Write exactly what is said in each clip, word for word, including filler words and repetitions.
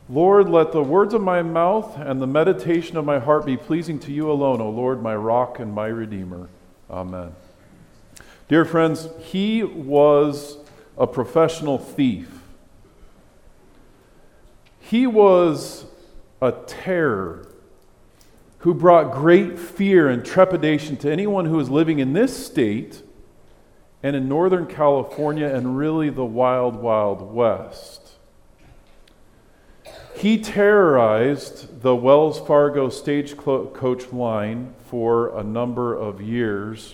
Lord, let the words of my mouth and the meditation of my heart be pleasing to you alone, O Lord, my rock and my redeemer. Amen. Dear friends, he was a professional thief. He was a terror who brought great fear and trepidation to anyone who was living in this state and in Northern California and really the wild, wild West. He terrorized the Wells Fargo stagecoach line for a number of years.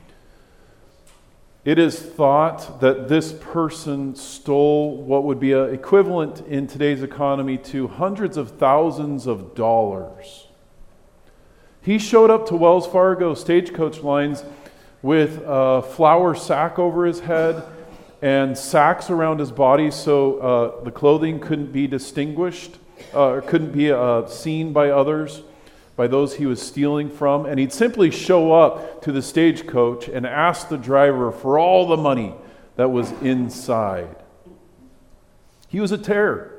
It is thought that this person stole what would be equivalent in today's economy to hundreds of thousands of dollars. He showed up to Wells Fargo stagecoach lines with a flour sack over his head and sacks around his body so uh, the clothing couldn't be distinguished, uh, or couldn't be uh, seen by others, by those he was stealing from. And he'd simply show up to the stagecoach and ask the driver for all the money that was inside. He was a terror.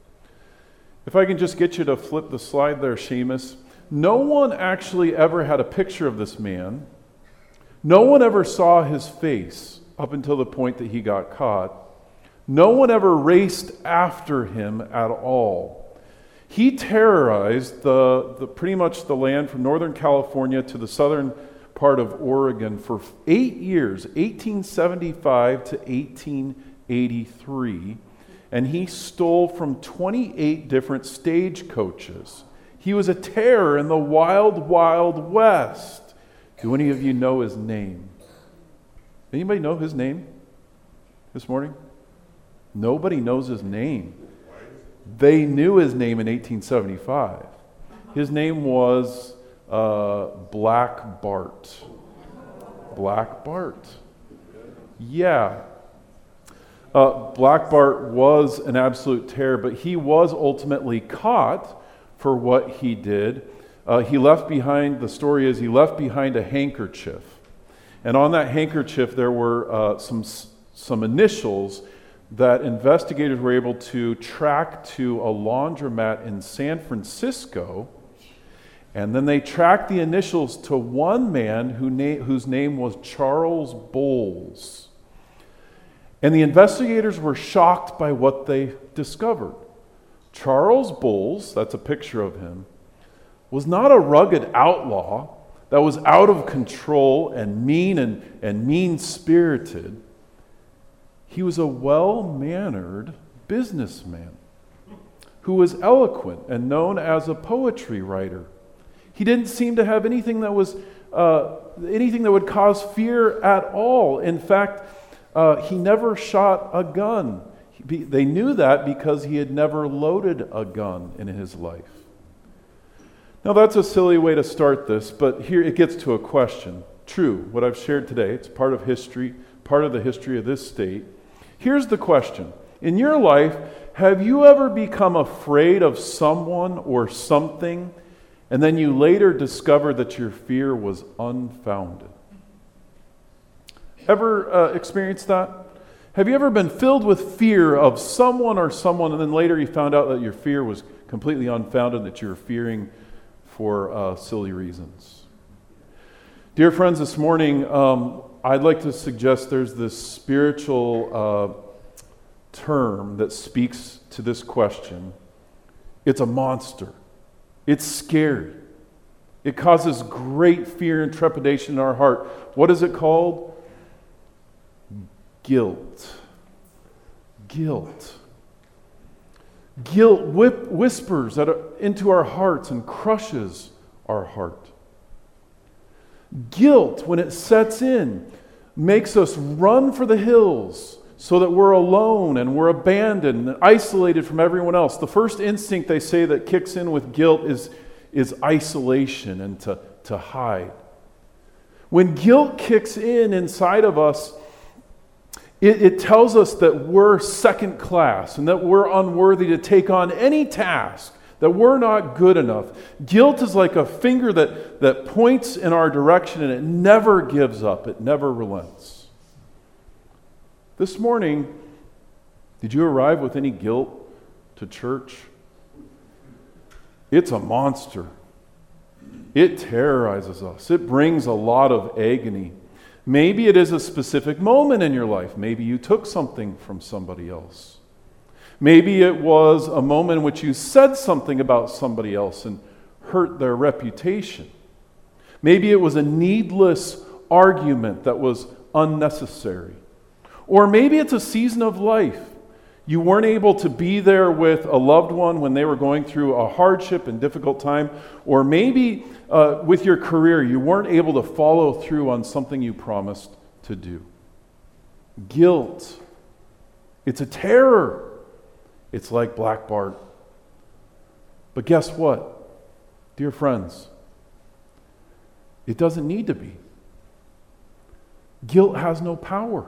If I can just get you to flip the slide there, Seamus. No one actually ever had a picture of this man. No one ever saw his face up until the point that he got caught. No one ever raced after him at all. He terrorized the, the pretty much the land from Northern California to the southern part of Oregon for eight years, eighteen seventy-five to eighteen eighty-three, and he stole from twenty-eight different stagecoaches. He was a terror in the wild, wild West. Do any of you know his name? Anybody know his name this morning? Nobody knows his name. They knew his name in eighteen seventy-five. His name was uh, Black Bart. Black Bart. Yeah. Uh, Black Bart was an absolute terror, but he was ultimately caught for what he did. Uh, he left behind, the story is, he left behind a handkerchief. And on that handkerchief there were uh, some some initials that investigators were able to track to a laundromat in San Francisco. And then they tracked the initials to one man who na- whose name was Charles Bowles. And the investigators were shocked by what they discovered. Charles Bowles, that's a picture of him, was not a rugged outlaw that was out of control and mean and, and mean-spirited. He was a well-mannered businessman who was eloquent and known as a poetry writer. He didn't seem to have anything that was uh, anything that would cause fear at all. In fact, uh, he never shot a gun. He, they knew that because he had never loaded a gun in his life. Now that's a silly way to start this, but here it gets to a question. True, what I've shared today, it's part of history, part of the history of this state. Here's the question. In your life, have you ever become afraid of someone or something, and then you later discover that your fear was unfounded? Ever uh, experienced that? Have you ever been filled with fear of someone or someone, and then later you found out that your fear was completely unfounded, that you were fearing for uh, silly reasons? Dear friends, this morning, um, I'd like to suggest there's this spiritual uh, term that speaks to this question. It's a monster. It's scary. It causes great fear and trepidation in our heart. What is it called? Guilt. Guilt. Guilt whip, whispers at, into our hearts and crushes our heart. Guilt, when it sets in, makes us run for the hills so that we're alone and we're abandoned and isolated from everyone else. The first instinct, they say, that kicks in with guilt is, is isolation and to, to hide. When guilt kicks in inside of us, it, it tells us that we're second class and that we're unworthy to take on any task, that we're not good enough. Guilt is like a finger that, that points in our direction, and it never gives up. It never relents. This morning, did you arrive with any guilt to church? it's a monster. It terrorizes us. It brings a lot of agony. Maybe it is a specific moment in your life. Maybe you took something from somebody else. Maybe it was a moment in which you said something about somebody else and hurt their reputation. Maybe it was a needless argument that was unnecessary. Or maybe it's a season of life. You weren't able to be there with a loved one when they were going through a hardship and difficult time. Or maybe uh, with your career, you weren't able to follow through on something you promised to do. Guilt. It's a terror. It's like Black Bart. But guess what, dear friends? It doesn't need to be. Guilt has no power.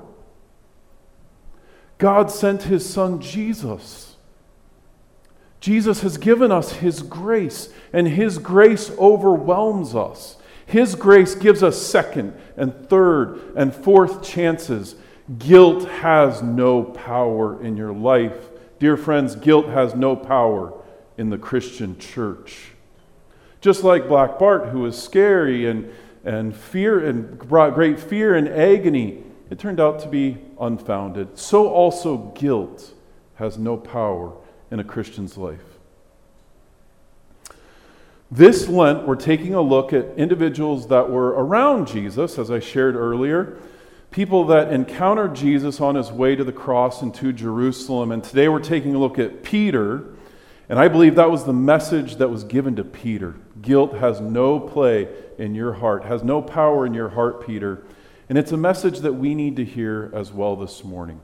God sent his son Jesus. Jesus has given us his grace, and his grace overwhelms us. His grace gives us second and third and fourth chances. Guilt has no power in your life. Dear friends, guilt has no power in the Christian church. Just like Black Bart, who was scary and, and fear and brought great fear and agony, it turned out to be unfounded. So also guilt has no power in a Christian's life. This Lent, we're taking a look at individuals that were around Jesus, as I shared earlier, people that encountered Jesus on his way to the cross and to Jerusalem. And today we're taking a look at Peter. And I believe that was the message that was given to Peter. Guilt has no play in your heart, has no power in your heart, Peter. And it's a message that we need to hear as well this morning.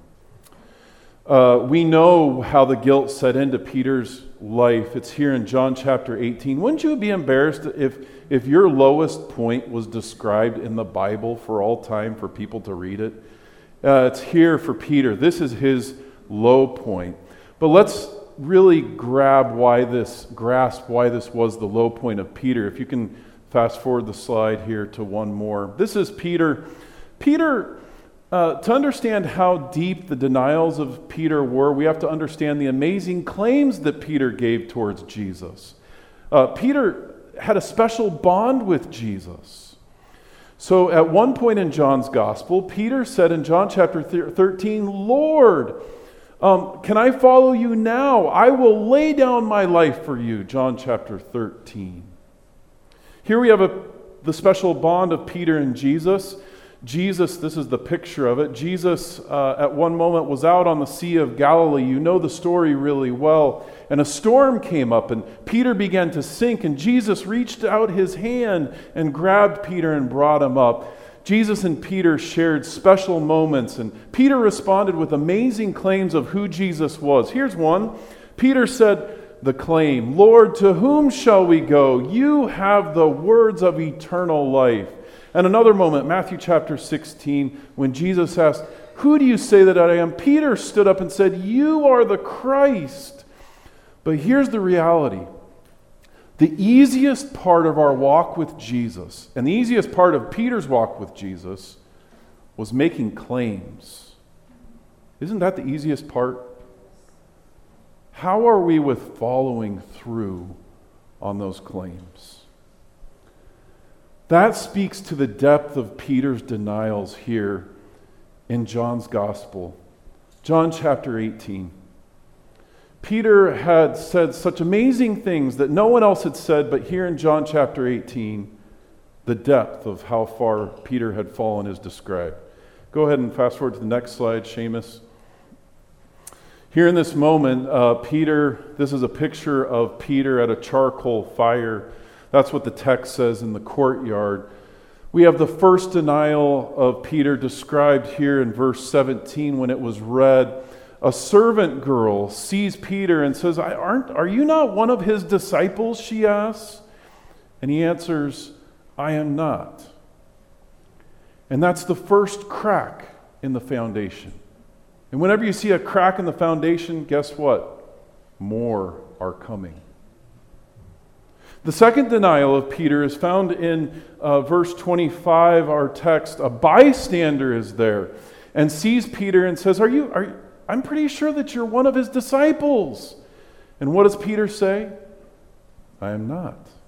Uh, we know how the guilt set into Peter's life. It's here in John chapter eighteen. Wouldn't you be embarrassed if, if your lowest point was described in the Bible for all time for people to read it? Uh, it's here for Peter. This is his low point. But let's really grab why this, grasp why this was the low point of Peter. If you can fast forward the slide here to one more. This is Peter. Peter, uh, to understand how deep the denials of Peter were, we have to understand the amazing claims that Peter gave towards Jesus. Uh, Peter had a special bond with Jesus. So at one point in John's gospel, Peter said in John chapter thirteen, Lord, um, can I follow you now? I will lay down my life for you. John chapter thirteen. Here we have a, the special bond of Peter and Jesus. Jesus, this is the picture of it. Jesus, uh, at one moment, was out on the Sea of Galilee. You know the story really well. And a storm came up, and Peter began to sink, and Jesus reached out his hand and grabbed Peter and brought him up. Jesus and Peter shared special moments, and Peter responded with amazing claims of who Jesus was. Here's one. Peter said the claim, Lord, to whom shall we go? You have the words of eternal life. And another moment, Matthew chapter sixteen, when Jesus asked, who do you say that I am? Peter stood up and said, you are the Christ. But here's the reality. The easiest part of our walk with Jesus, and the easiest part of Peter's walk with Jesus, was making claims. Isn't that the easiest part? How are we with following through on those claims? That speaks to the depth of Peter's denials here in John's gospel. John chapter eighteen. Peter had said such amazing things that no one else had said, but here in John chapter eighteen, the depth of how far Peter had fallen is described. Go ahead and fast forward to the next slide, Seamus. Here in this moment, uh, Peter, this is a picture of Peter at a charcoal fire. That's what the text says in the courtyard. We have the first denial of Peter described here in verse seventeen when it was read. A servant girl sees Peter and says, I aren't, are you not one of his disciples, she asks? And he answers, I am not. And that's the first crack in the foundation. And whenever you see a crack in the foundation, guess what? More are coming. The second denial of Peter is found in uh, verse twenty-five, our text. A bystander is there and sees Peter and says, Are you, are you, I'm pretty sure that you're one of his disciples. And what does Peter say? I am not.